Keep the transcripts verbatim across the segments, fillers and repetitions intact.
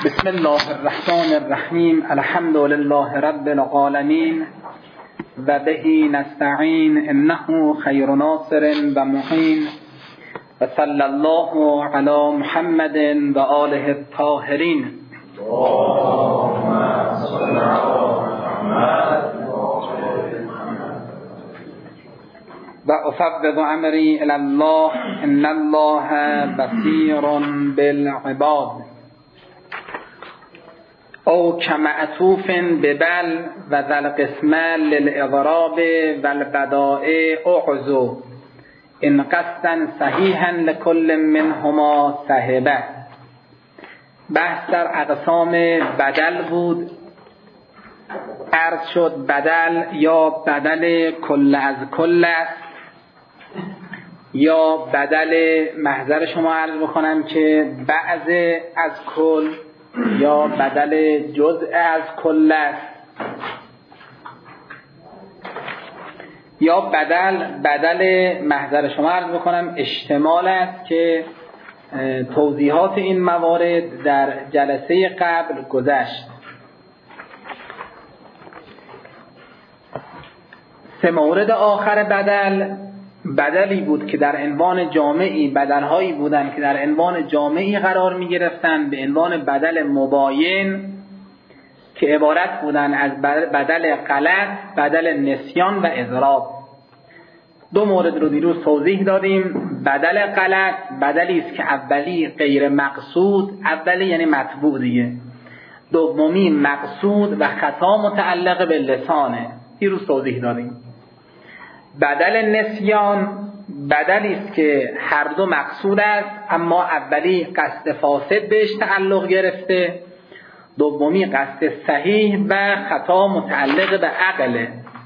بسم الله الرحمن الرحیم. الحمد لله رب العالمین و به نستعین انه خیر ناصر و معین و صلی الله علی محمد و آله الطاهرین. و افوض امری الی الله ان الله بصیر بالعباد. او کمعطوف ببل و ذل قسم للاضراب و البدائع اعزو ان قصدا صحیحا لکل منهما صحبه. بحث در اقسام بدل بود. عرض شد بدل یا بدل کل از کل است یا بدل محضر شما عرض بکنم که بعض از کل یا بدل جزء از کل است یا بدل بدل محضر شما عرض بکنم اشتمال است که توضیحات این موارد در جلسه قبل گذشت. سه مورد آخر بدل بدلی بود که در عنوان جامعی بدلهایی بودند که در عنوان جامعی قرار می گرفتند به عنوان بدل مباین که عبارت بودند از بدل غلط، بدل نسیان و اضراب. دو مورد رو دیروز توضیح دادیم. بدل غلط بدلی است که اولی غیر مقصود، اولی یعنی مطبوع دیگه، دومی مقصود و خطا متعلق به لسانه، دیروز توضیح دادیم. بدل نسیان بدلی است که هر دو مقصود است اما اولی قصد فاسد بهش تعلق گرفته، دومی قصد صحیح و خطا متعلق به عقله.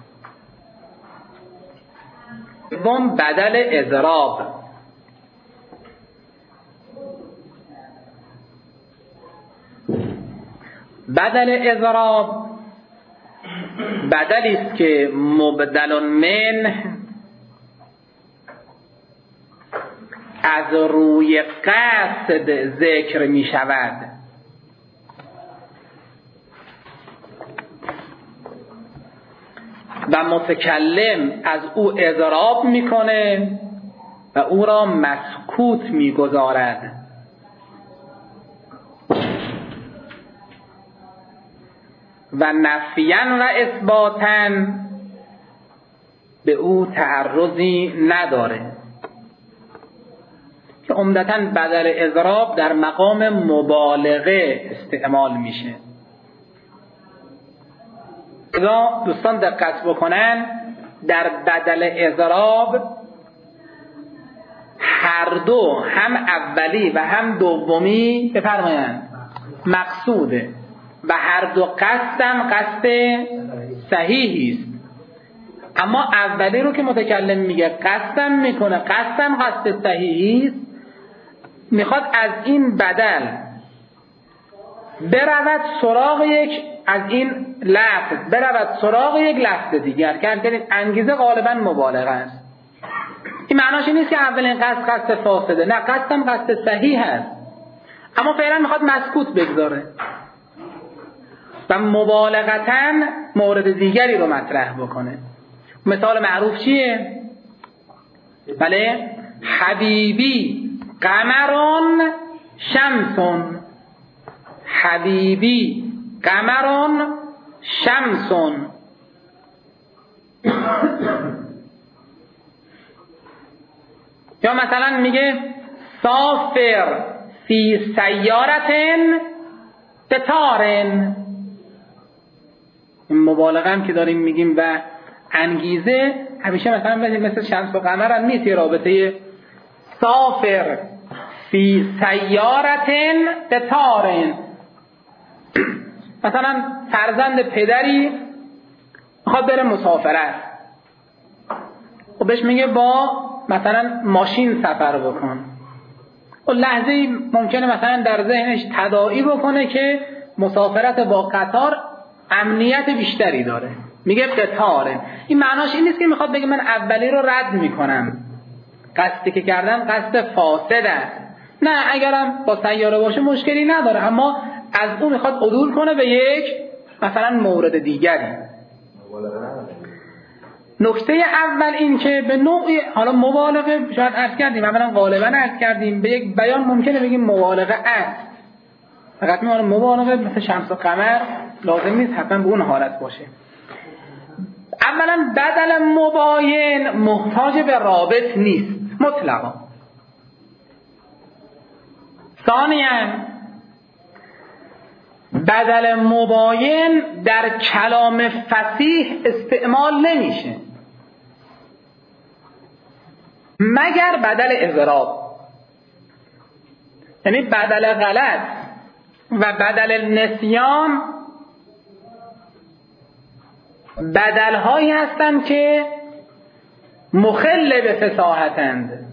دوم بدل اضراب بدل اضراب بدلی است که مبدل من از روی قصد ذکر می شود و متکلم از او اضراب میکنه و او را مسکوت میگذارد. و نفیاً و اثباتاً به او تعرضی نداره که عمدتاً بدل اضراب در مقام مبالغه استعمال میشه. اذا دوستان دقت بکنن در بدل اضراب هر دو هم اولی و هم دومی بفرمایند مقصوده و هر دو قصدم قصد صحیحی است. اما اولی رو که متکلم میگه قصدم میکنه، قصدم قصد صحیحی است، میخواد از این بدل برود سراغ یک از این لفظ برود سراغ یک لفظ دیگر که همچنین انگیزه غالبا مبالغه است. این معناش این نیست که اولین قصد قصد فاسده، نه، قصدم قصد صحیح است اما فعلا میخواد مسکوت بگذاره و مبالغتاً مورد دیگری رو مطرح بکنه. مثال معروف چیه؟ بله، حبیبی قمرون شمسون، حبیبی قمرون شمسون. یا مثلا میگه سافر فی سیارتن قطارن. این مبالغه هم که داریم میگیم و انگیزه همیشه مثلا مثل شمس و قمر هم نیست. رابطه سافر فی سیارتن قطارن، مثلا فرزند پدری میخواد بره مسافرت و بهش میگه با مثلا ماشین سفر بکن و لحظه ممکنه مثلا در ذهنش تداعی بکنه که مسافرت با قطار امنیت بیشتری داره، میگه قطاره. این معناش این نیست که میخواد بگه من اولی رو رد میکنم، قصدی که کردم قصد فاسد است. نه، اگرم با سیاره باشه مشکلی نداره، اما از اون میخواد عدول کنه به یک مثلا مورد دیگری. نکته اول این که به نوعی حالا مبالغه شاید عرض کردیم، اولا غالبا عرض کردیم به یک بیان ممکنه بگیم مبالغه است، فقط میونه مبالغه مثل شمس و قمر لازم نیست حتما به اون حالت باشه. اولا بدل مباین محتاج به رابط نیست مطلقا. ثانیاً بدل مباین در کلام فصیح استعمال نمیشه مگر بدل اضراب، یعنی بدل غلط و بدل نسیان بدل هایی هستند که مخل به فصاحتند.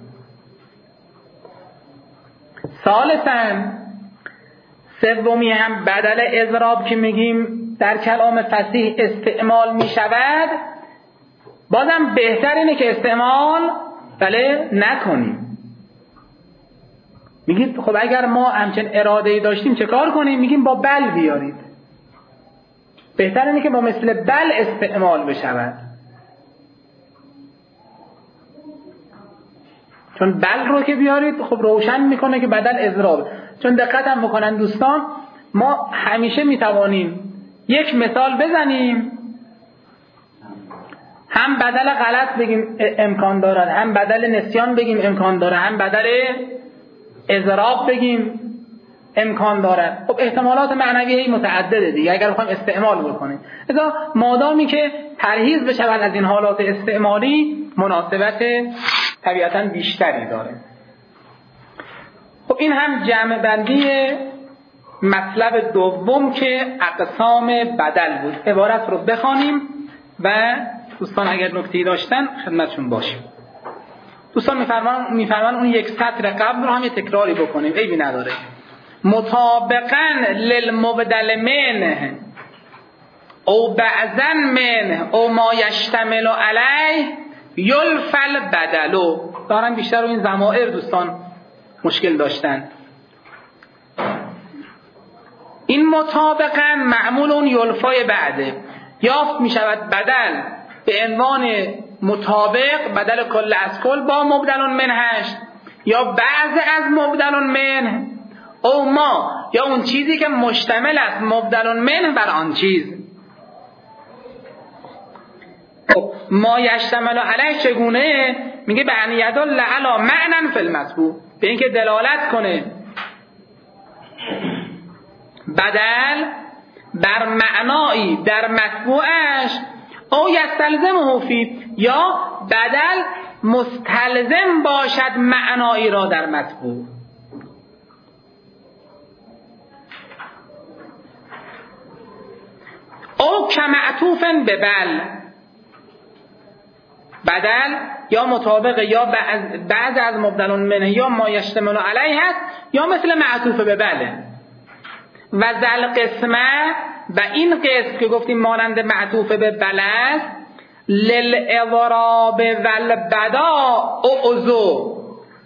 ثالثاً سومی هم بدل اضراب که میگیم در کلام فصیح استعمال میشود، بازم بهتر اینه که استعمال بله نکنیم. میگید خب اگر ما همچین اراده‌ای داشتیم چه کار کنیم؟ میگیم با بل بیارید. بهتر اینه که با مثل بل استعمال بشود، چون بل رو که بیارید خب روشن میکنه که بدل اضراب. چون دقت هم بکنن دوستان، ما همیشه میتوانیم یک مثال بزنیم هم بدل غلط بگیم امکان دارد، هم بدل نسیان بگیم امکان داره، هم بدل اضراب بگیم امکان دارد. خب احتمالات معنوی متعدده دیگه اگر بخوایم استعمال بکنیم. لذا مادامی که پرهیز بشود از این حالات استعمالی مناسبت طبیعتاً بیشتری داره. خب این هم جمع بندی مطلب دوم که اقسام بدل بود. عبارت رو بخوانیم و دوستان اگر نکته‌ای داشتن خدمتشون باشیم. دوستان میفرمان میفرمان اون یک سطر قبل رو هم یه تکراری بکنیم، عیبی نداره. مطابقاً للمبدل منه او بعضاً منه او ما یشتمل علیه یلفل بدلو. دارن بیشتر رو این ضمائر دوستان مشکل داشتن. این مطابقاً معمول اون یلفای بعده یافت می شود بدل به عنوان مطابق، بدل کل از کل با مبدل منهش، یا بعض از مبدل منه، او ما یا اون چیزی که مشتمل است مبدل منه بر آن چیز. ما یشتمل علیه چگونه؟ میگه به ان یدل علی معنی فی المطبوع، به اینکه دلالت کنه بدل بر معنایی در مطبوعش، او یستلزمه فی، یا بدل مستلزم باشد معنایی را در مطبوع. او کمعطوف به بل، بدل یا مطابق یا بعض از مبدل منه یا ما یشتمل علیه هست، یا مثل معطوف به بله. و ذل قسمه، و این قسم که گفتیم مانند معطوف به بل است، للاضراب والبدا اعذو.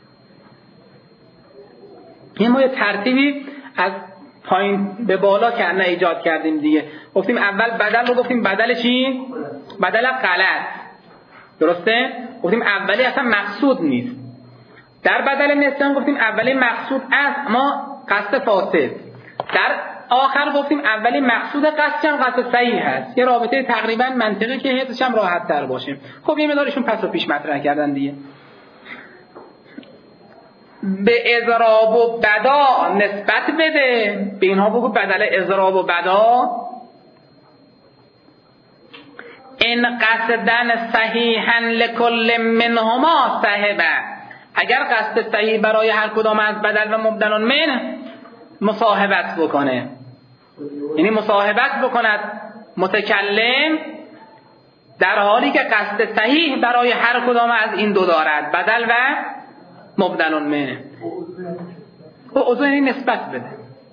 این ما یه ترتیبی از پایین به بالا که نه ایجاد کردیم دیگه. گفتیم اول بدل رو گفتیم بدل چی؟ بدل غلط، درسته؟ گفتیم اولی اصلا مقصود نیست. در بدل نسیان گفتیم اولی مقصود است اما قصد فاسد. در آخر گفتیم اولی مقصود قصد هم قصد صحیح هست. یه رابطه تقریبا منطقی که حفظش هم راحت تر باشه. خب یه مقدارشون پس و پیش مطرح کردن دیگه. به اضراب و بدا نسبت بده، به اینها بگو بدل اضراب و بدا. این قصدن صحیحا لکل منهما صاحبه، اگر قصد صحیح برای هر کدام از بدل و مبدل من مصاحبت بکنه، یعنی مصاحبت بکند متکلم در حالی که قصد صحیح برای هر کدام از این دو دارد، بدل و مبدل منه. او عضو یعنی نسبت بده.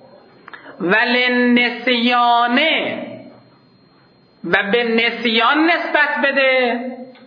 ولنسیانه، و به نسیان نسبت بده.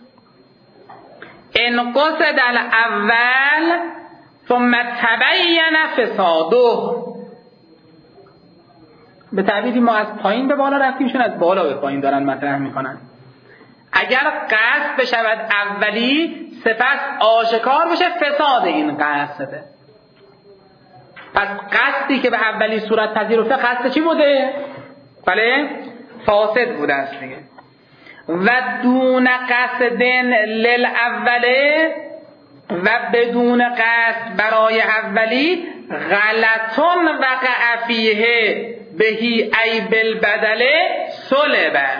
ان قصد الاول ثم تبین فساده، به تعبیری ما از پایین به بالا رفتیمشون از بالا به پایین دارن مطرح میکنن. اگر قصد بشود اولی سپس آشکار بشه فساد این قصده. پس قصدی که به اولی صورت پذیرفته قصد چی بوده؟ بله فاسد بوده است دیگه. و دون قصدن للاوله و بدون قصد برای اولی غلطون وقع فیه بهی ای بالبدل سلبه.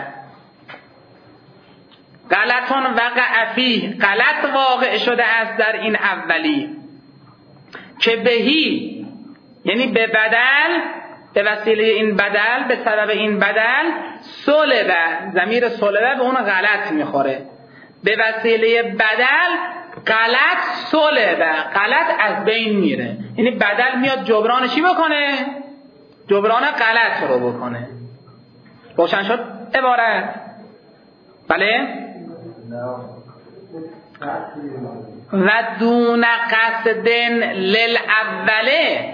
غلطون وقع فیه غلط واقع شده است در این اولی که بهی یعنی به بدل به وسیله این بدل به سبب این بدل سلبه ضمیر سلبه به اون غلط میخوره به وسیله بدل غلط سلبه غلط از بین میره یعنی بدل میاد جبران چی بکنه؟ جبران غلط رو بکنه. روشن شد عبارت؟ بله؟ و دون قصدن للاوله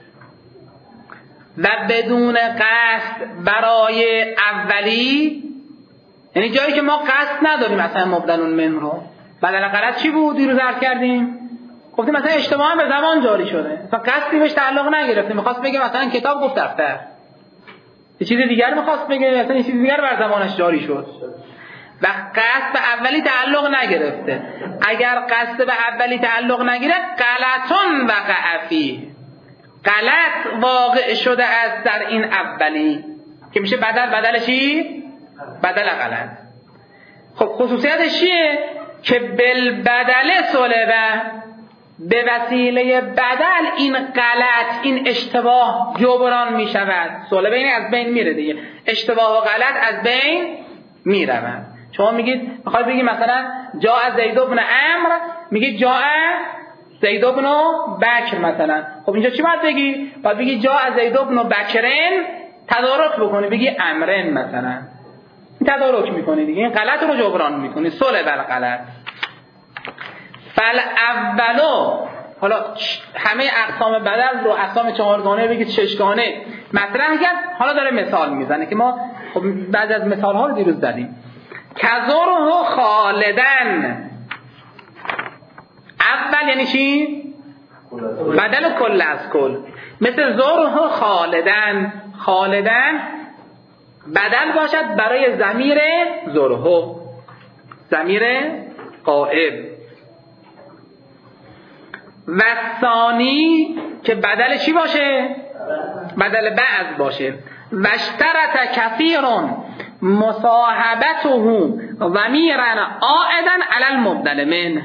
و بدون قصد برای اولی یعنی جایی که ما قصد نداریم مثلا مبدلون من رو بدل غلط چی بود؟ دیروز عرض کردیم گفتیم مثلا اشتباها به زبان جاری شده مثلا قصدی بهش تعلق نگرفته میخواست بگه مثلا کتاب گفت دفتر یه چیز دیگر میخواست بگه مثلا یه چیز دیگر بر زبانش جاری شد و قصد به اولی تعلق نگرفته. اگر قصد به اولی تعلق نگرفت غلطون وقع فیه غلط واقع شده است در این اولی که میشه بدل بدل چی؟ بدل غلط. خب خصوصیتش چیه؟ که بالبدل سلبه به وسیله بدل این غلط این اشتباه جبران میشود. سلبه اینه از بین میره دیگه اشتباه و غلط از بین میرود. شما میگید میخواد بگید مثلا جاء زید بن عمرو میگید جاء زید بن بکر مثلا خب اینجا چی باید بگی؟ باید بگی جاء زید بن بکرن تدارک بکنی بگی امرن مثلا این تدارک میکنی دیگه این غلط رو جبران میکنی صلح بر غلط. فل اولو حالا همه اقسام بدل رو اقسام چهارگانه بگید ششگانه مطرح کرد حالا داره مثال میزنه که ما خب بعضی از مثال ها رو دیروز زدیم. کذره خالدن اول یعنی چی؟ بدل کل از کل مثل زره خالدن خالدن بدل باشد برای ضمیر زره ضمیر غائب و ثانی که بدل چی باشه؟ بدل بعض باشه. و اشترط کثیرون مصاحبته ضمیرا عائدا علی المبدل منه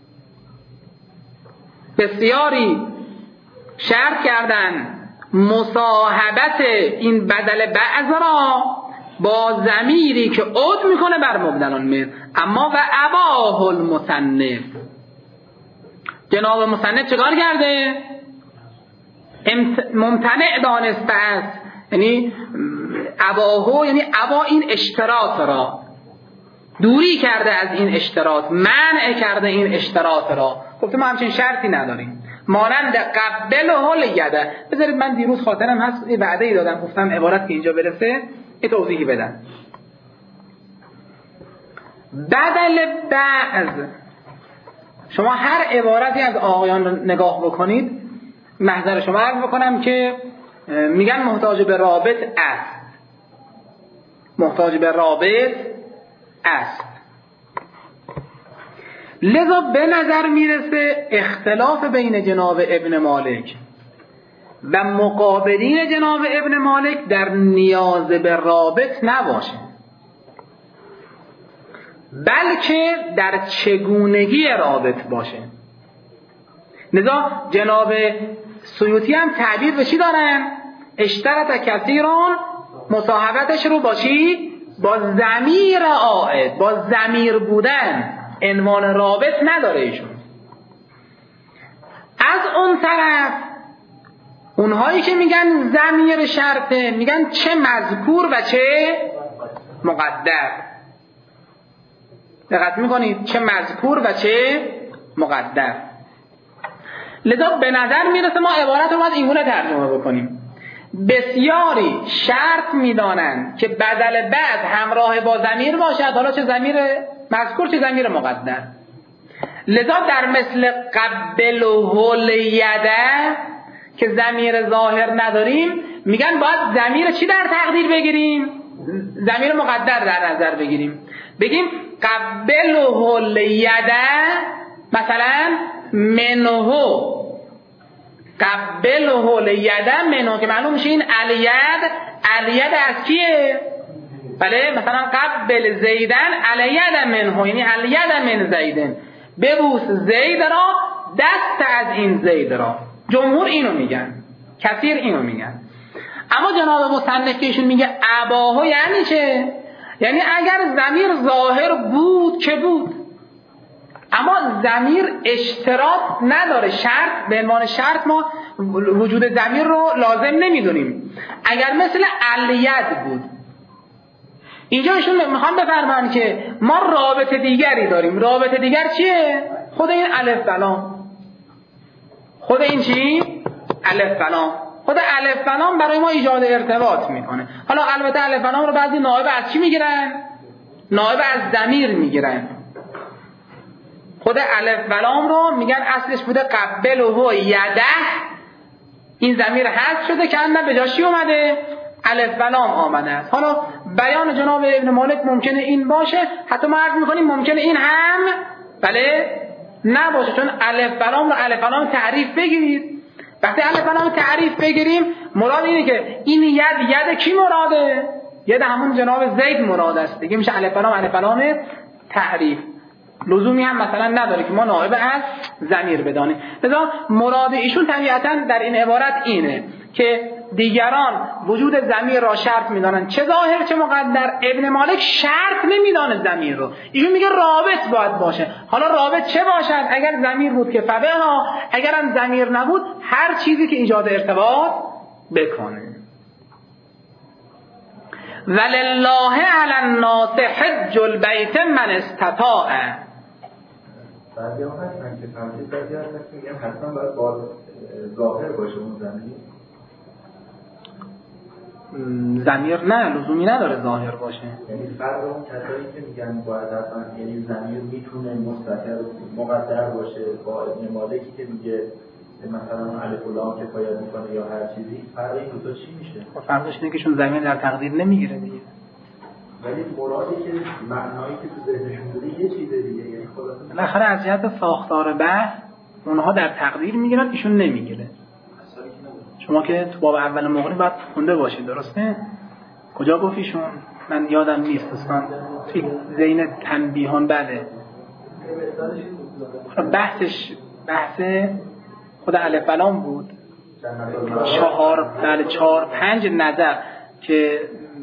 بسیاری شرط کردن مصاحبت این بدل بعض را با ضمیری که عود میکنه بر مبدل من اما و اباه المصنف جناب مصنف چکار کرده؟ ممتنع دانسته است یعنی اباهو یعنی ابا این اشتراط را دوری کرده از این اشتراط منع کرده این اشتراط را گفته ما همچین شرطی نداریم مانند قبل و لیده. بذارید من دیروز خاطرم هست یه وعده ای دادم گفتم عبارت که اینجا برسه یه توضیحی بدم. بدل بعض شما هر عبارتی از آقایان رو نگاه بکنید محضر شما عرض بکنم که میگن محتاج به رابط است محتاج به رابط است لذا به نظر میرسه اختلاف بین جناب ابن مالک و مقابلین جناب ابن مالک در نیاز به رابط نباشه بلکه در چگونگی رابط باشه. لذا جناب سیوطی هم تعبیر به چی دارن؟ اشترط کثیرون مصاحبتش رو با چی؟ با ضمیر عائد با ضمیر بودن عنوان رابط نداره ایشون. از اون طرف اونهایی که میگن ضمیر شرطه میگن چه مذکور و چه مقدر. دقت میکنید چه مذکور و چه مقدر. لذا به نظر میرسه ما عبارت رو باید اینگونه ترجمه بکنیم بسیاری شرط میدانند که بدل بعد همراه با ضمیر باشد، حالا چه ضمیر مذکور چه ضمیر مقدر. لذا در مثل قبله الیده که ضمیر ظاهر نداریم، میگن باید ضمیر چی در تقدیر بگیریم؟ ضمیر مقدر در نظر بگیریم. بگیم قبله الیده، مثلا منه، قبله الیده منه، که معلوم میشه این الید الید از کیه؟ بله، مثلا قبل زیدن الید منه، یعنی الید من زیدن، ببوس زید را، دست از این زید را. جمهور اینو میگن، کثیر اینو میگن. اما جناب مصنف که ایشون میگه اباهو یعنی چه؟ یعنی اگر ضمیر ظاهر بود که بود، اما ضمیر اشتراط نداره، شرط به عنوان شرط ما وجود ضمیر رو لازم نمیدونیم. اگر مثل الید بود، اینجا ایشون میخوان بفرمان که ما رابطه دیگری داریم. رابطه دیگر چیه؟ خود این الف لام. خود این چی؟ الف لام. خود الف لام برای ما ایجاد ارتباط میکنه. حالا البته الف لام رو بعضی نائب از چی میگیرن؟ نائب از ضمیر میگیرن. خود الف لام رو میگن اصلش بوده قبله یده، این ضمیر حذف شده که اندر به جاش چی اومده؟ الف لام آمده است. حالا بیان جناب ابن مالک ممکنه این باشه، حتی ما عرض میکنیم ممکنه این هم بله نباشه، چون الف لام رو الف لام تعریف بگیرید. وقتی الف لام تعریف بگیریم، مراد اینه که این ید ید کی مراده؟ ید همون جناب زید مراد است دیگه، میشه الف لام الف لام تعریف. لزومی هم مثلا نداره که ما نائب از ضمیر بدانیم. لذا مراد ایشون طبیعتا در این عبارت اینه که دیگران وجود ضمیر را شرط میدانند، چه ظاهر چه مقدر. ابن مالک شرط نمیدانه ضمیر رو، ایشون میگه رابط باید باشه. حالا رابط چه باشد؟ اگر ضمیر بود که فبه ها، اگر هم ضمیر نبود هر چیزی که ایجاد ارتباط بکنه. ولله علی الناس حج البیت من استطاع. بعضی ها هستن که تمثیل بعضی هستن که میگن حتما باید با ظاهر باشه اون ضمیر. ضمیر نه، لزومی نداره ظاهر باشه. یعنی فرق اون کسایی که میگن باید حتما، یعنی ضمیر میتونه مستتر مقدر باشه، با ابن مالکی که میگه مثلا اون الف و لام کفایت میکنه یا هر چیزی، فرق این دو تا چی میشه؟ فرقش اینه که چون ضمیر در تقدیر نمیگیره دیگه. ولی مرادی که معنایی که تو ذهنشون بوده یه چیزه دیگه، یعنی خلاصه بالاخره از جهت ساختار بحث اونها در تقدیر میگیرن، ایشون نمیگیره. شما که تو باب اول مغنی باید خونده باشید، درسته؟ کجا گفت ایشون؟ من یادم نیست دوستان، توی زین تنبیهان بده بحثش بحث خود الف لام بود. چهار بله چهار پنج نظر که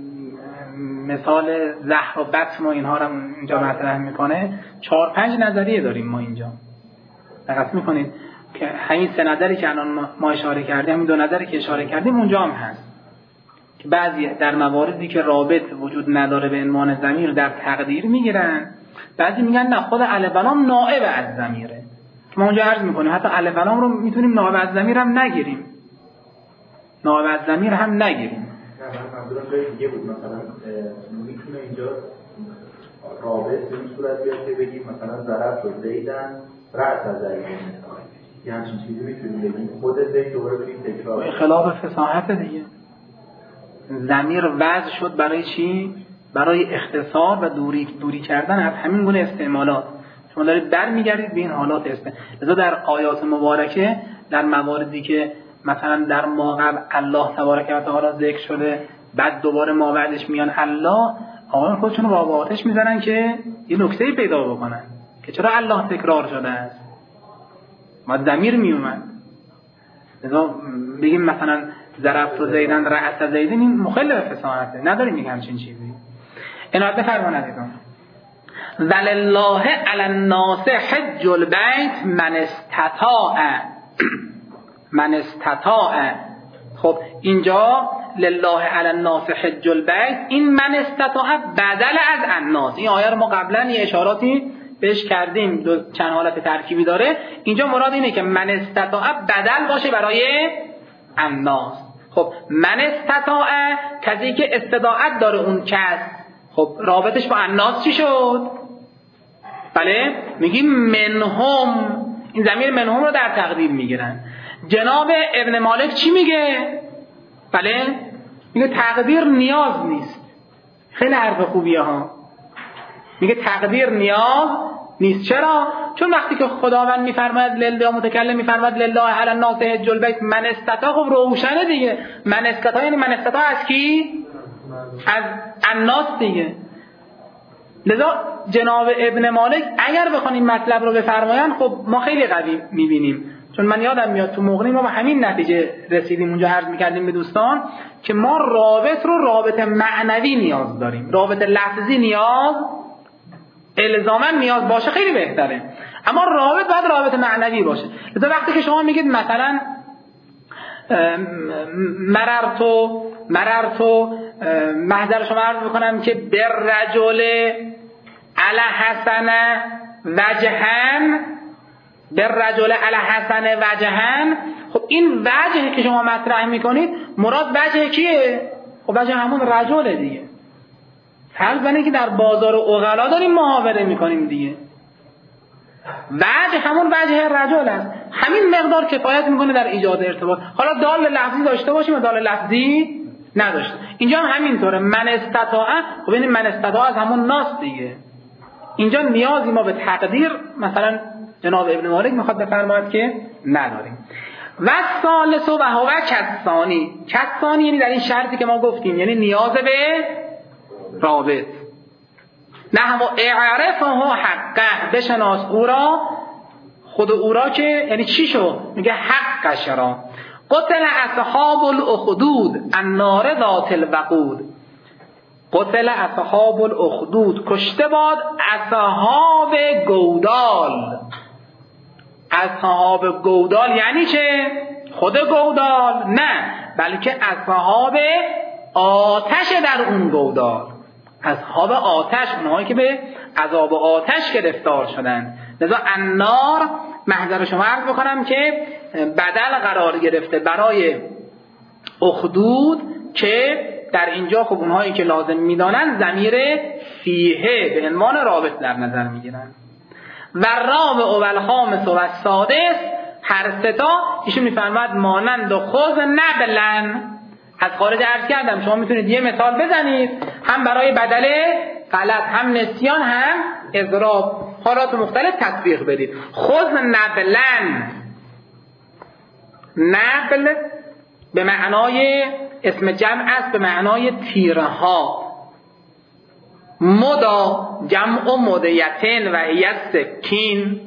مثال زهر و بطن و اینها رو اینجا مطرح میکنه، چهار پنج نظریه داریم ما اینجا. دقت میکنید که همین سه نظری که الان ما اشاره کردیم، همین دو نظری که اشاره کردیم اونجا هم هست که بعضی در مواردی که رابط وجود نداره به عنوان ضمیر در تقدیر میگیرن، بعضی میگن نه، خود الف لام نائب از ضمیره. که ما اونجا عرض میکنیم حتی الف لام رو میتونیم نائب از ضمیر هم نگیریم، نائب از ضمیر هم نگیریم. من منظورم جای دیگه بود، مثلا میتونه اینجا رابط به این صورت بیاد که بگیم مثلا ضرب و زیدن رأس از زیدن، یه همچین چیزی میتونیم بگیم. خود زید دوباره توی این تکرار خلاف فصاحت دیگه. ضمیر وضع شد برای چی؟ برای اختصار و دوری دوری کردن از همین گونه استعمالات. شما دارید برمیگردید به این حالات استعمال. لذا در آیات مبارکه در مواردی که مثلا در ما قبل الله تبارک و تعالی ذکر شده، بعد دوباره ما بعدش میان الله، آقایان خودشون رو با آتش میزنن که یه نکته پیدا بکنن که چرا الله تکرار شده است. ما ضمیر میومد. لذا بگیم مثلا ضربت زیدن رأس زیدن، این مخالف فصاحته، نداریم میگم همچین چیزی. عنایت بفرمایید عزیزان. ولله علی الناس حج البیت من استطاع. من استطاع. خب اینجا لله علی الناس حج البیت، این من استطاع بدل از الناس. این آیه رو ما قبلا یه اشاراتی بهش کردیم، دو چند حالت ترکیبی داره. اینجا مراد اینه که من استطاع بدل باشه برای الناس. خب من استطاع کسی که استطاعت داره اون کس، خب رابطش با الناس چی شد؟ بله میگیم منهم، این ضمیر منهم رو در تقدیر میگیرن. جناب ابن مالک چی میگه؟ بله میگه تقدیر نیاز نیست. خیلی حرف خوبیه ها. میگه تقدیر نیاز نیست. چرا؟ چون وقتی که خداوند میفرماید لله، متکلم میفرماید لله علی الناس حج البیت من استطاع، خب روشنه دیگه. من استطاع یعنی من استطاع از کی؟ از الناس دیگه. لذا جناب ابن مالک اگر بخوان این مطلب رو بفرمایند، خب ما خیلی قوی میبینیم. چون من یادم میاد تو مغنی ما به همین نتیجه رسیدیم، اونجا عرض میکردیم به دوستان که ما رابط رو رابط معنوی نیاز داریم. رابط لفظی نیاز الزاما نیاز باشه خیلی بهتره، اما رابط باید رابط معنوی باشه. لذا وقتی که شما میگید مثلا مررتو مررتو محضر شما عرض بکنم که بر رجل علی حسن وجهن، بر رجل علی حسن وجهن، خب این وجه که شما مطرح میکنید مراد وجه کیه؟ خب وجه همون رجل دیگه. فرض بنه که در بازار عقلا داریم محاوره میکنیم دیگه، وجه همون وجه رجل است. همین مقدار کفایت میکنه در ایجاد ارتباط. حالا دال لفظی داشته باشیم و دال لفظی نداشته. اینجا هم همینطوره. من استطاع، خب این من استطاع از همون ناس دیگه. اینجا نیازی ما به تقدیر مثلا جناب ابن مالک میخواد بفرماید که نداریم. و ثالث و هو کسانی. کسانی یعنی در این شرطی که ما گفتیم، یعنی نیاز به رابط. نحو اعرفه حقه، بشناس او را، خود او را که یعنی چی شو؟ میگه حقش را. قتل اصحاب الاخدود النار ذات الوقود. قتل اصحاب الاخدود، کشته باد اصحاب گودال. اصحاب گودال یعنی چه؟ خود گودال؟ نه، بلکه اصحاب آتش در اون گودال. اصحاب آتش، اونهایی که به عذاب آتش گرفتار شدن. لذا النار محضر شما عرض بکنم که بدل قرار گرفته برای اخدود، که در اینجا خب اونهایی که لازم میدانن ضمیر فیه به عنوان رابط در نظر میگیرن. و رابع و الخامس و السادس، هر ستا ایشون میفرماد مانند و خذ نبلن. از خارج عرض کردم شما میتونید یه مثال بزنید، هم برای بدل غلط، هم نسیان، هم اضراب، حالات مختلف تطبیق بدید. خذ نبلن، نبل به معنای اسم جمع است، به معنای تیرها. مدا جمع مدیتن و هی سکین،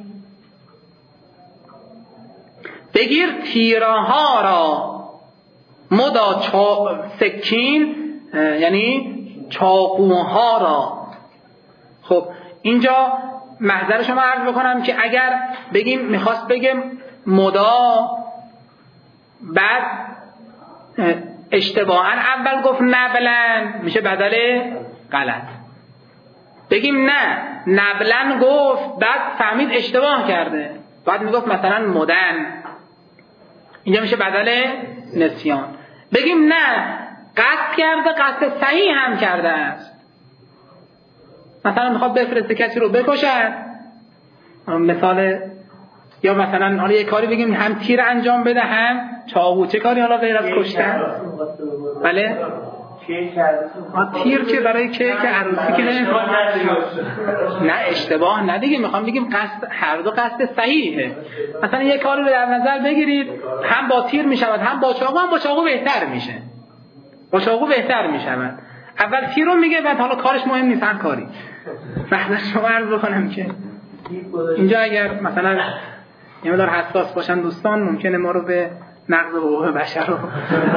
بگیر تیرها را. مدا چا... سکین یعنی چاقوها را. خب اینجا محضر شما عرض بکنم که اگر بگیم میخواست بگم مدا، بعد اشتباها اول گفت نبلن، میشه بدل غلط. بگیم نه نبلن گفت، بعد فهمید اشتباه کرده، بعد میگفت مثلا مدن، اینجا میشه بدل نسیان. بگیم نه قصد کرده، قصد صحیح هم کرده است، مثلا میخواد بفرسته کسی رو بکشد، مثال، یا مثلا حالا یک کاری بگیم هم تیر انجام بده هم چاقو، چه کاری حالا غیر از کشتن؟ بله تیر که برای که که عروسی که نه نه اشتباه نه دیگه، میخوام بگیم قصد، هر دو قصد صحیحه. مثلا یک کاری رو در نظر بگیرید، هم با تیر میشود هم با چاقو، هم با چاقو بهتر میشه، با چاقو بهتر میشود. اول تیر رو میگه، بعد حالا کارش مهم نیست هر کاری. بعد شما عرض بکنم که اینجا اگر مثلا یه مقدار حساس باشن دوستان، ممکنه ما رو به نقض حقوق بشر رو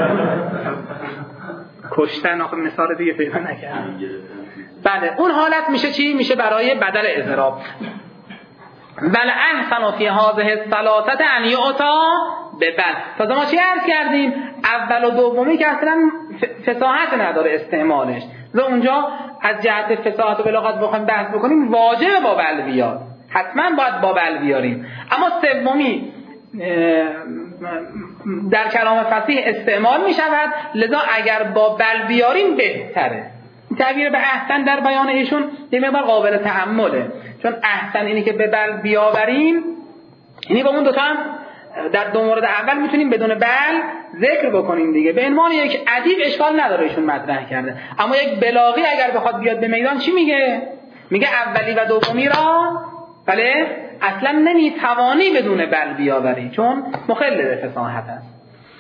کشتن، آخه مثال دیگه پیدا نکردم. بله اون حالت میشه چی؟ میشه برای بدل اضراب. بل احسن فی هذه الثلاثه ان یعطا ببل. تازه ما چی عرض کردیم؟ اول و دومی که اصلا فصاحت نداره استعمالش، و اونجا از جهت فصاحت و بلاغت بخوایم بحث بکنیم واجب با بل بیاد، حتما باید با بل بیاریم. اما سومی در کلام فصیح استعمال می شود، لذا اگر با بل بیاریم بهتره. تعبیر به احسن در بیان ایشون یه مقدار قابل تأمله، چون احسن اینی که به بل بیاوریم، یعنی با اون دوتا هم در دو مورد اول میتونیم بدون بل ذکر بکنیم دیگه. به عنوان یک ادیب اشکال نداره ایشون مطرح کرده، اما یک بلاغی اگر بخواد بیاد به میدان چی میگه؟ میگه اولی و دومی را بله اصلا نمیتوانی بدون بل بیاوری، چون مخل به فصاحت است.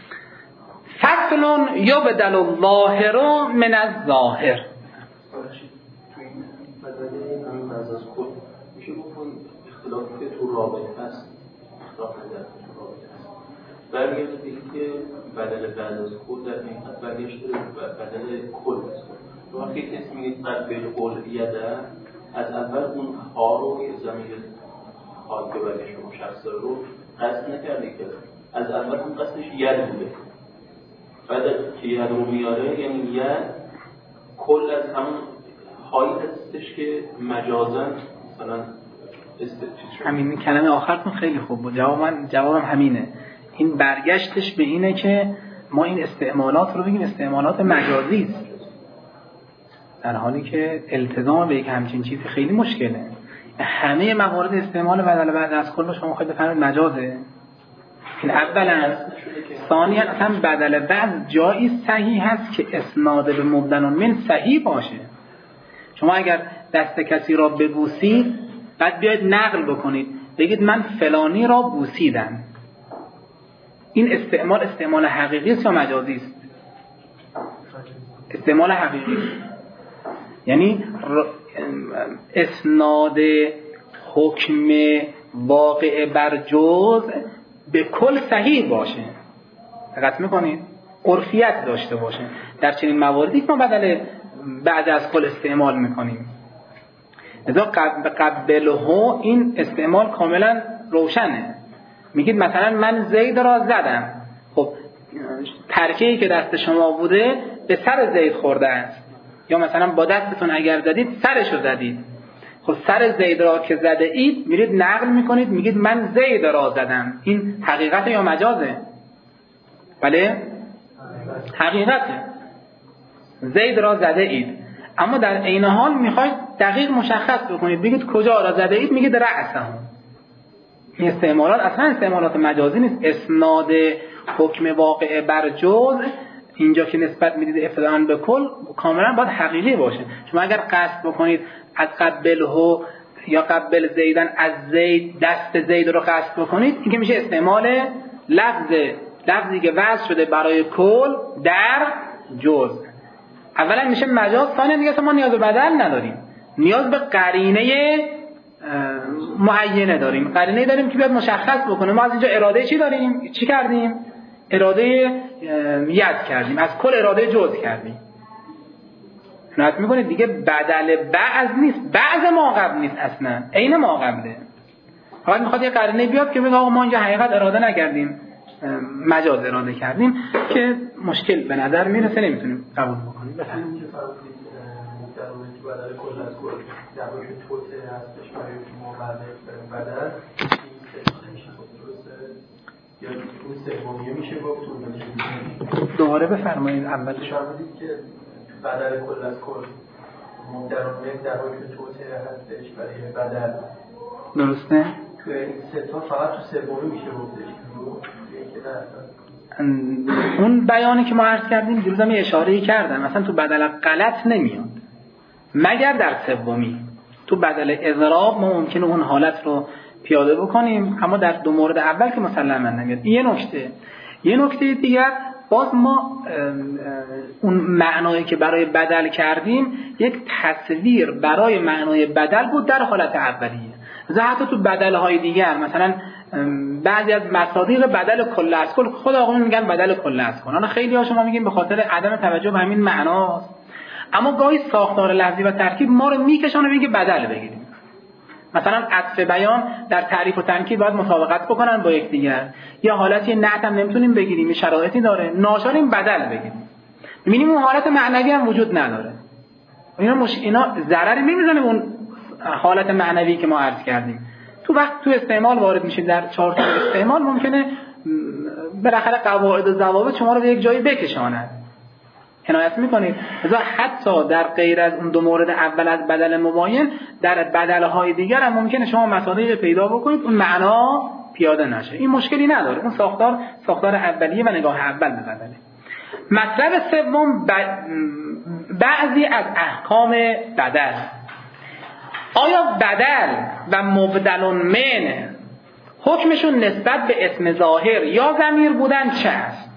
فصل یبدل الظاهر من الظاهر. تو این بدل همین بعض از خود میشه بکن اختلافی که تو رابطه هست، اختلاف نظر تو رابطه هست، برگرده به این که بدل بعض از خود در حقیقت برگشته بدل کل است. تو وقتی کسی میگه قبل قول یده، از اول اون ها رو که زمین حال که برگشت مشخص رو قصد نکرده، که از اول اون قصدش ید بوده، بعد که ید رو میاره یعنی ید کل از همون هایی هستش که مجازن مثلا همین کلمه آخرتون خیلی خوب بود. جواب من جوابم همینه. این برگشتش به اینه که ما این استعمالات رو بگیم استعمالات مجازی است، در حالی که التزام به یک همچین چیزی خیلی مشکله. همه موارد استعمال بدل بعد از کل شما خواهید بفهمید مجازه. این اولا. ثانیا اصلا بدل بعد جایی صحیح هست که اسناد به مبدل من صحیح باشه. شما اگر دست کسی را ببوسید بعد بیاید نقل بکنید بگید من فلانی را بوسیدم، این استعمال استعمال حقیقی است یا مجازی است؟ استعمال حقیقی است. یعنی اسناد حکم واقع بر جزء به کل صحیح باشه، دقت میکنید؟ عرفیت داشته باشه. در چنین مواردی ما بدل بعد از کل استعمال میکنیم. لذا قبله این استعمال کاملا روشنه. میگید مثلا من زید را زدم، خب ترکه‌ای که دست شما بوده به سر زید خورده است، یا مثلا با دستتون اگر زدید سرشو زدید. خب سر زید را که زده اید میرید نقل میکنید میگید من زید را زدم، این حقیقت یا مجازه؟ بله حقیقته، زید را زده اید. اما در عین حال میخواید دقیق مشخص بکنید بگید کجا را زده اید، میگید رأسه. این استعمالات اصلا استعمالات مجازی نیست. اسناد حکم واقع بر جزء اینجا که نسبت میدید ابتداءً به کل کاملا باید حقیقی باشه. شما اگر قصد بکنید از قبله یا قبل زیدن از زید دست زید رو قصد بکنید، این که میشه استعمال لفظ لفظی که وضع شده برای کل در جزء. اولا میشه مجاز، ثانیا دیگه ما نیاز به بدل نداریم، نیاز به قرینه معینه داریم. قرینه داریم که بیاد مشخص بکنه ما از اینجا اراده چی داریم، چی کردیم؟ اراده ید کردیم، از کل اراده جزء کردیم. نهایت میکنید دیگه بدل بعض نیست، بعض ما قبل نیست، اصلا عین ما قبله. فقط میخواد یه قرینه بیاد که بگه آقا ما اینجا حقیقت اراده نکردیم، مجاز اراده کردیم، که مشکل به نظر میرسه نمیتونیم قبول بکنیم. بفرمایید. در اون که بدل کل از کل در واقع توته هستش برای ما بدل این میشه درسته یا اون سومیه میشه گفت اون دوباره بفرمایید. اولش فرمودید که بدل کل از کل در اون در واقع توته هستش برای بدل، درسته؟ تو این سه تا فقط تو سومی میشه گفتش اون بیانی که ما عرض کردیم دیروز هم اشاره‌ای کردم، مثلا تو بدل غلط نمیاد مگر در سومی. تو بدل اضراب ما ممکنه اون حالت رو پیاده بکنیم، اما در دو مورد اول که مسلما نمیاد. یه نکته یه نکته دیگر، باز ما اون معنایی که برای بدل کردیم یک تصویر برای معنای بدل بود در حالت اولیه. حتی تو بدل‌های دیگر مثلا بعضی از مصادیق بدل کل از کل خود آقایون میگن بدل کل از کل، حالا خیلی ها شما میگین به خاطر عدم توجه به همین معناست، اما گاهی ساختار لفظی و ترکیب ما رو میکشونه میگه بدل بگیریم. مثلا عطف بیان در تعریف و تنکیر باید مطابقت بکنن با یکدیگر، یا حالتی نعت هم نمیتونیم بگیریم، شرایطی داره ناچاریم بدل بگیریم. میبینیم اون حالت معنوی هم وجود نداره. اینا مش اینا ضرری نمیزنه اون حالت معنوی که ما عرض کردیم. تو وقت تو استعمال وارد میشه در چهار تا استعمال ممکنه بالاخره قواعد و ضوابط شما رو به یک جایی بکشاند. عنایت میکنید. لذا حتی در غیر از اون دو مورد اول از بدل مباین، در بدلهای دیگر هم ممکنه شما مصادیق پیدا بکنید اون معنا پیاده نشه. این مشکلی نداره. اون ساختار ساختار اولیه و نگاه اول به بدله. مطلب سوم بعضی از احکام بدل. آیا بدل و مبدل من حکمشون نسبت به اسم ظاهر یا ضمیر بودن چه است؟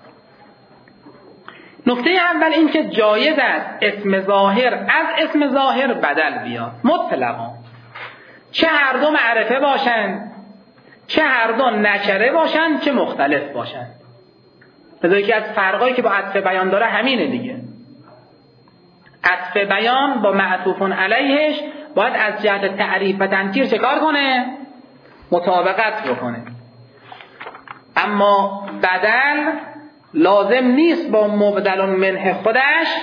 نکته اول این که جایز است اسم ظاهر از اسم ظاهر بدل بیاد مطلقا، چه هر دو معرفه باشند، چه هر دو نکره باشند، چه مختلف باشند. لذا یکی از فرقایی که با عطف بیان داره همینه دیگه. عطف بیان با معطوف علیهش باید از جهت تعریف و تنکیر چه کار کنه؟ مطابقت بکنه. اما بدل لازم نیست با مبدل منه خودش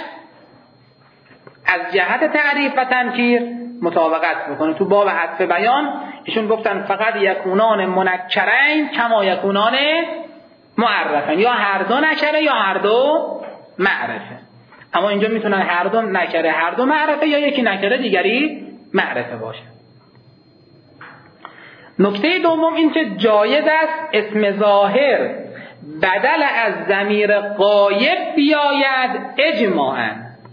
از جهت تعریف و تنکیر مطابقت بکنه. تو باب عطف بیان ایشون گفتن فقط یکونان منکرین کما یکونان معرفن، یا هر دو نکره یا هر دو معرفه. اما اینجا میتونن هر دو نکره هر دو معرفه یا یکی نکره دیگری معرفه باشه. نکته دوم این که جایز است اسم ظاهر بدل از ضمیر غایب بیاید اجماعاً.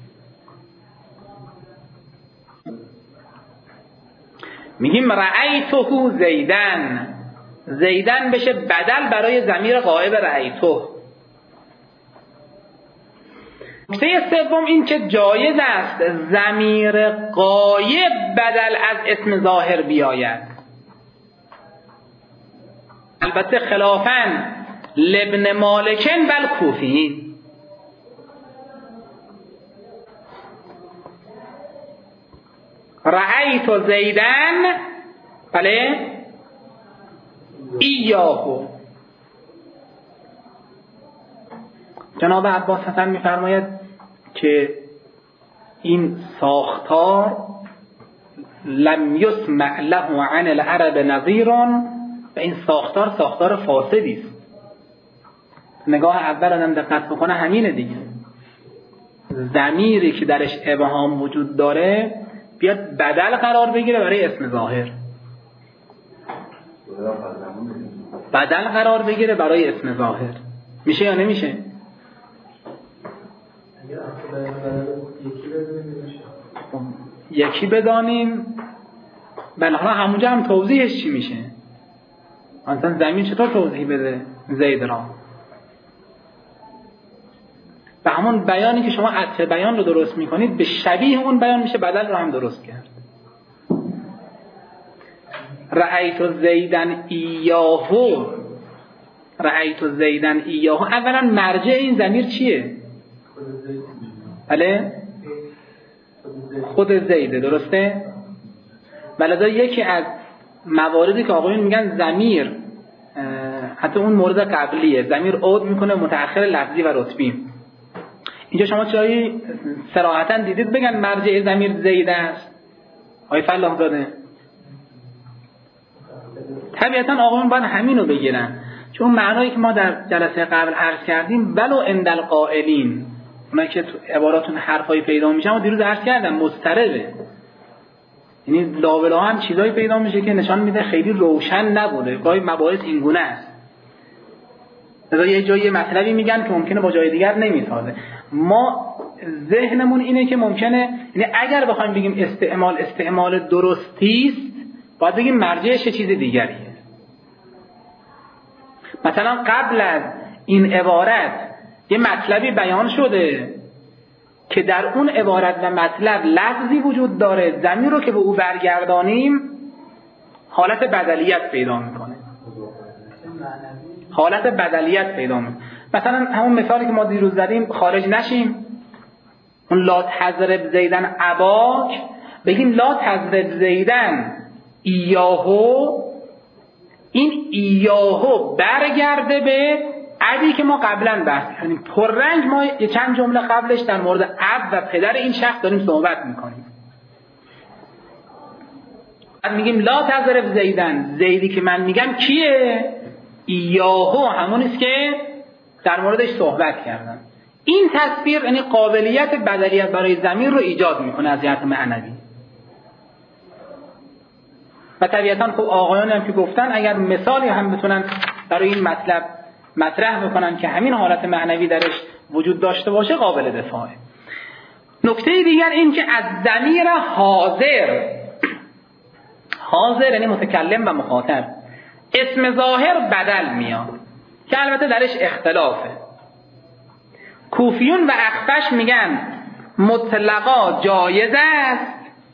میگیم رأیته زیدن، زیدن بشه بدل برای ضمیر غایب رأیته. نکته سوم این که جایز است ضمیر غایب بدل از اسم ظاهر بیاید، البته خلافاً لابن مالکن بل کوفیین. رأیت زیدن بله ایاهو. جناب عباس حسن میفرماید که این ساختار لم یسمع له عن العرب نظیر، و این ساختار ساختار فاسدی است. نگاه اول آدم دقت بکنه همینه دیگه. ضمیری که درش ابهام وجود داره بیاد بدل قرار بگیره برای اسم ظاهر، بدل قرار بگیره برای اسم ظاهر. میشه یا نمیشه؟ یکی بدانیم. بله حالا همونجا هم توضیحش چی میشه؟ مثلا ضمیر چطور توضیح بده زید را؟ و همون بیانی که شما عطف بیان رو درست میکنید به شبیه اون بیان میشه بدل رو هم درست کرد. رأیت زیدن ایاهو، رأیت زیدن ایاهو، اولا مرجع این ضمیر چیه؟ بله خود زیده، درسته؟ ولذا یکی از مواردی که آقایون میگن ضمیر، حتی اون مورد قبلیه، ضمیر عود میکنه متأخر لفظی و رتبی. اینجا شما چایی صراحتاً دیدید بگن مرجع ضمیر زید است؟ آقای فلاح زاده طبیعتاً آقایون باید همینو بگیرن، چون معنایی که ما در جلسه قبل عرض کردیم ولو عند القائلین، اونایی که تو عباراتون حرفایی پیدا میشن و دیروز عرض کردم مضطربه، یعنی لاولا هم چیزایی پیدا میشه که نشان میده خیلی روشن نبوده، گاهی مباحث این گونه است. لذا یه جایی مطلبی میگن که ممکنه با جای دیگر نمیسازه. ما ذهنمون اینه که ممکنه، یعنی اگر بخوایم بگیم استعمال استعمال درستی است باید بگیم مرجعش چیز دیگریه. مثلا قبل از این عبارت یه مطلبی بیان شده که در اون عبارت و مطلب لفظی وجود داره، ضمیر رو که به او برگردانیم حالت بدلیت پیدا میکنه، حالت بدلیت پیدا میکنه. مثلا همون مثالی که ما دیروز زدیم، خارج نشیم، اون لا تضرب زیدن اباک، بگیم لا تضرب زیدن ایاهو، این ایاهو برگرده به ابی که ما قبلا بحث کردیم. پررنگ ما یه چند جمله قبلش در مورد اب و پدر این شخص داریم صحبت میکنیم. بعد میگیم لا تضرب زیدن، زیدی که من میگم کیه؟ ایاهو همونیست که در موردش صحبت کردم. این تصویر یعنی قابلیت بدلیت برای ضمیر رو ایجاد میکنه از جهت معنوی. و طبیعتاً خب آقایان هم که گفتن اگر مثالی هم بتونن برای این مطلب مطرح بکنن که همین حالت معنوی درش وجود داشته باشه قابل دفاعه. نکته دیگر این که از ضمیر حاضر، حاضر یعنی متکلم و مخاطب، اسم ظاهر بدل میاد که البته درش اختلافه. کوفیون و اخفش میگن مطلقا جایز است،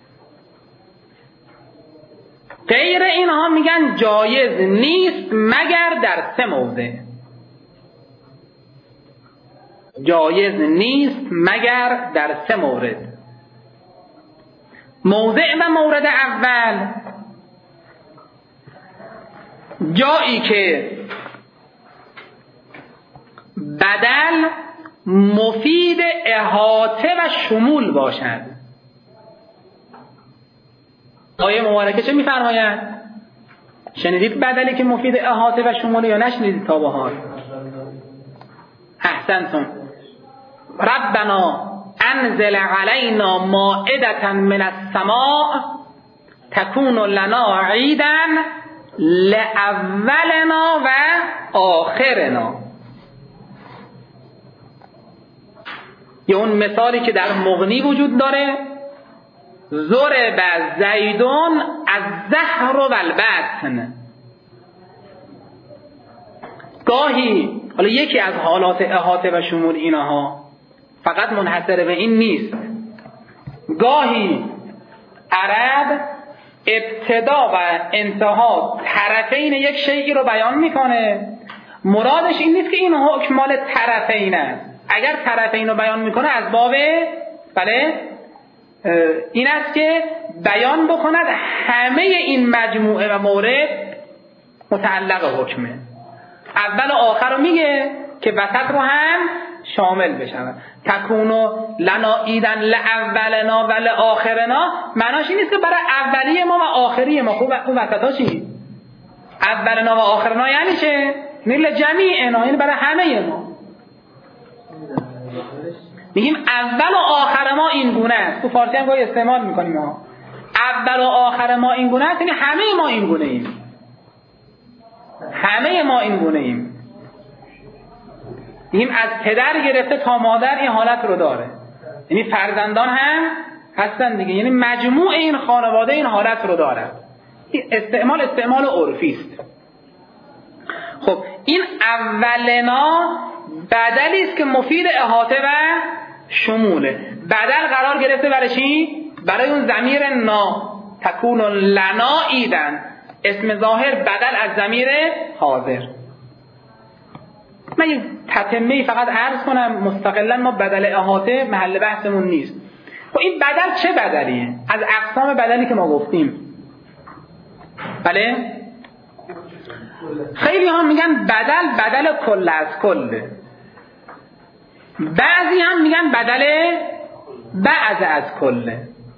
غیر اینها میگن جایز نیست مگر در سه موضع. جایز نیست مگر در سه مورد. موضع و مورد اول جایی که بدل مفید احاطه و شمول باشد. آیه مبارکه چه می‌فرماید؟ شنیدید بدلی که مفید احاطه و شمول یا نشنیدید تا به حال؟ احسنتم. ربنا انزل علینا مائدة من السماء تكون لنا عیدا لأولنا و آخرنا. یه اون مثالی که در مغنی وجود داره، ضرب زیدون از زهر و البطن. گاهی حالا یکی از حالات احاطه و شمول اینها فقط منحصر به این نیست، گاهی عرب ابتدا و انتها طرفین یک شیئی رو بیان میکنه، مرادش این نیست که این حکم مال طرفین است. اگر طرفین رو بیان میکنه از باب بله این است که بیان بکند همه این مجموعه و مورد متعلق حکمه. اول و آخر رو میگه که وسط رو هم شامل بشن. تکونو لنا ایدن لأولنا و لآخرنا معناش این نیست که برای اولیه ما و آخری ما. خوب اون وسط ها چی؟ اولنا و آخرنا یعنی چه؟ نیل جمیعنا، یعنی برای همه ما. میگیم اول و آخر ما این گونه است. تو فارسی هم گاهی استعمال میکنیم ما. اول و آخر ما این گونه است، یعنی همه ما این گونه ایم. همه ما این گونه ایم. میگیم از پدر گرفته تا مادر این حالت رو داره، یعنی فرزندان هم هستن دیگه، یعنی مجموع این خانواده این حالت رو داره. استعمال استعمال عرفی است. خب این اولنا بدلی است که مفید احاطه و شموله. بدل قرار گرفته برای چی؟ برای اون ضمیر نا. تکون لنا ایدن، اسم ظاهر بدل از ضمیر حاضر. من یه تتمه‌ای فقط عرض کنم مستقلا، ما بدل احاطه محل بحثمون نیست. خب این بدل چه بدلیه؟ از اقسام بدلی که ما گفتیم بله؟ خیلی ها میگن بدل بدل کل از کله، بعضی هم میگن بدل بعض از کله.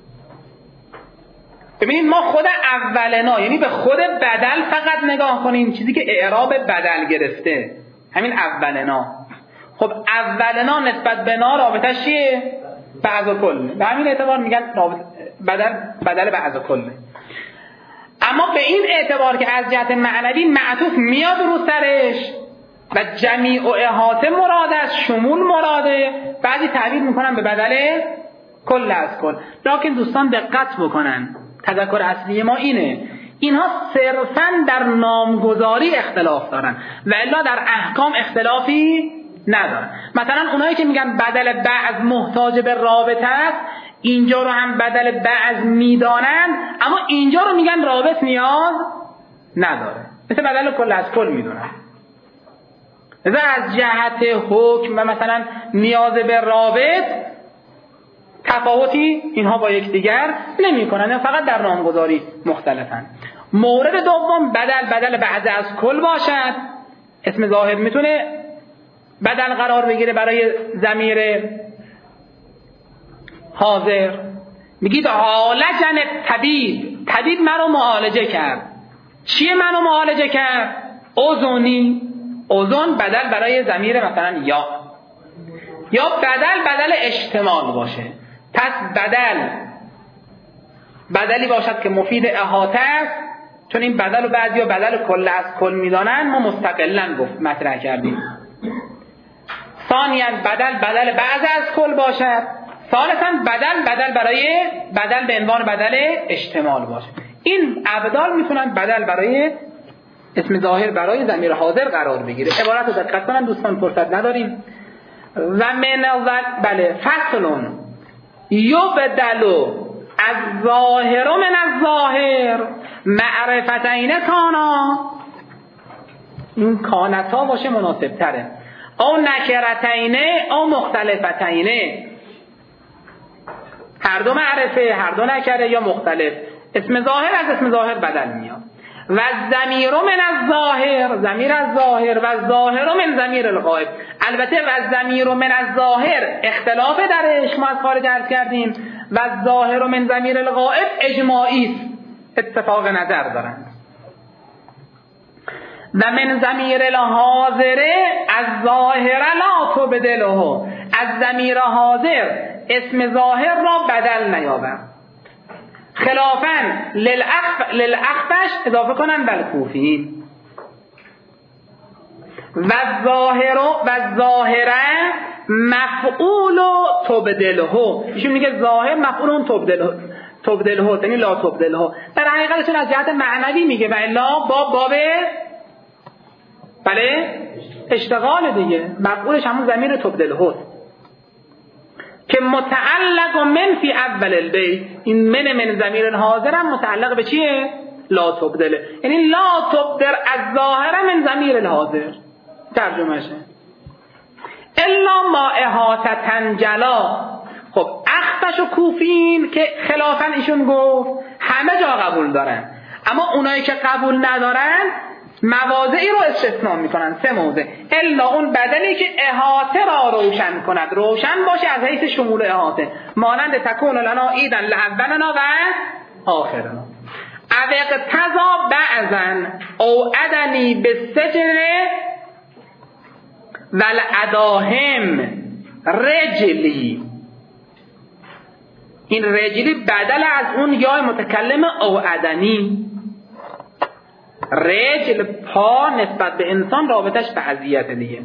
ببینید ما خود اولنا یعنی به خود بدل فقط نگاه کنیم، چیزی که اعراب بدل گرفته همین اولنا. خب اولنا نسبت به نا رابطه چیه؟ بعض و کل. به همین اعتبار میگن بدل بدل بعض و کل. اما به این اعتبار که از جهت معنوی معطوف میاد رو سرش و جمیع و احاطه مراد است، شمول مراده، بعضی تعبیر میکنن به بدل کل از کل. لکن دوستان دقت بکنن، تذکر اصلی ما اینه، اینها صرفاً در نامگذاری اختلاف دارن و الا در احکام اختلافی ندارن. مثلا اونایی که میگن بدل بعض محتاج به رابطه است، اینجا رو هم بدل بعض میدانن، اما اینجا رو میگن رابط نیاز نداره، مثل بدل کل از کل میدونن. لذا از جهت حکم و مثلا نیاز به رابط تفاوتی اینها با یکدیگر نمی کنن، فقط در نامگذاری مختلفن. مورد دوم بدل بدل بعض از کل باشد، اسم ظاهر میتونه بدل قرار بگیره برای ضمیر حاضر. میگید عالجن طبیب، طبیب منو معالجه کرد. چیه منو معالجه کرد؟ اذنی، اذن بدل برای ضمیر مثلا یا، یا بدل بدل اشتمال باشه. پس بدل بدلی باشد که مفید احاطه است، چون این بدل و بعضیا بدل کل از کل میدانن، ما مستقلا گفت مطرح کردیم. ثانیاً بدل بدل بعض از کل باشد. ثالثاً بدل بدل برای بدل به عنوان بدل اشتمال باشه. این ابدال میتونن بدل برای اسم ظاهر برای ضمیر حاضر قرار بگیره. عبارت رو دقت کنن دوستان، فرصت نداریم. و من و بله فصلون یبدلو از ظاهر و من از ظاهر معرفتین کانا، این کانتا باشه مناسب تره، او نکرتین او مختلفتین، هر دو معرفه هر دو نکره یا مختلف. اسم ظاهر از اسم ظاهر بدل میاد. و ضمیر من از ظاهر، ضمیر از ظاهر، و ظاهر من ضمیر الغائب. البته و ضمیر من از ظاهر اختلاف درش، ما از خارج عرض کردیم. و ظاهر من ضمیر الغائب اجماعی اتفاق نظر دارند. و من ضمیر الحاضر از ظاهر لا تبدله، از ضمیر حاضر اسم ظاهر را بدل نیابم. خلافاً للأخف للأخفش اضافه کنن بل کوفی. و ظاهر و ظاهره مفعول تبدله، ایشون میگه ظاهر مفعول تبدله تبدله یعنی لا تبدله. در حقیقتش از جهت معنوی میگه و الا باب باب بله اشتغال دیگه، مفعولش همون ضمیر تبدله که متعلق من فی اول البیت. این من من ضمیر حاضر هم متعلق به چیه؟ لا تبدله، یعنی لا تبدل از ظاهر من ضمیر الحاضر ترجمهشه. الا ما احاطة جلا. خب اخفش و کوفین که خلافاً ایشون گفت همه جا قبول دارن، اما اونایی که قبول ندارن مواضعی رو استثناء میکنن، سه موضع. الا اون بدلی که احاطه را روشن کند، روشن باشه از حیث شمول احاطه، مانند تکون لنا عیدا لاولنا و آخرنا. او اقتضا بعضا او ادنی بالسجن والاداهم رجلی. این رجلی بدل از اون یا متکلم او ادنی. رجل پا نسبت به انسان رابطش به اذیت دیگه.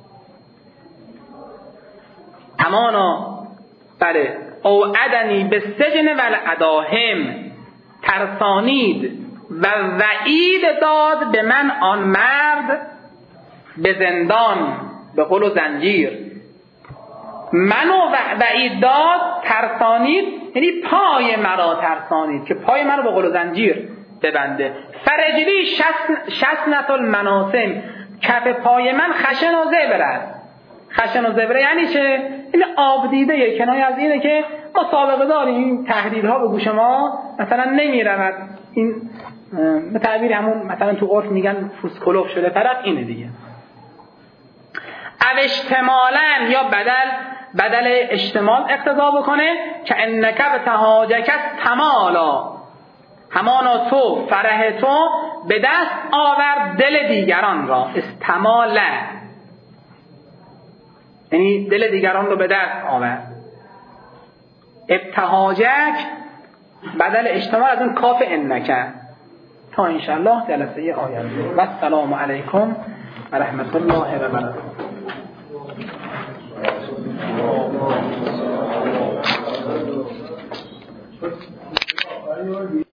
امانا بله او ادنی به سجن و الاداهم، ترسانید و وعید داد به من آن مرد به زندان، به قل و زنجیر. منو وعید داد، ترسانید یعنی پای مرا ترسانید که پای منو به قل و زنجیر ببنده. فرجلی شسنت المناسم، کف پای من خشن و زبر است. خشن و زبره یعنی چه؟ این آب دیده یه کنایه از اینه که ما سابقه داریم این تحلیل‌ها به گوش ما مثلا نمیرود، این به تعبیر همون مثلا تو عرف میگن فوسکولوف شده طرف اینه دیگه. او اشتمالاً یا بدل بدل اشتمال اقتضا بکنه که انک به تهاجک تمالا، همانا تو فرح تو به دست آور دل دیگران را. استماله یعنی دل دیگران رو به دست آور. ابتهاجک بدل اشتمال از اون کاف انکه. تا انشاءالله جلسه آینده. و السلام علیکم و رحمت الله و برکاته.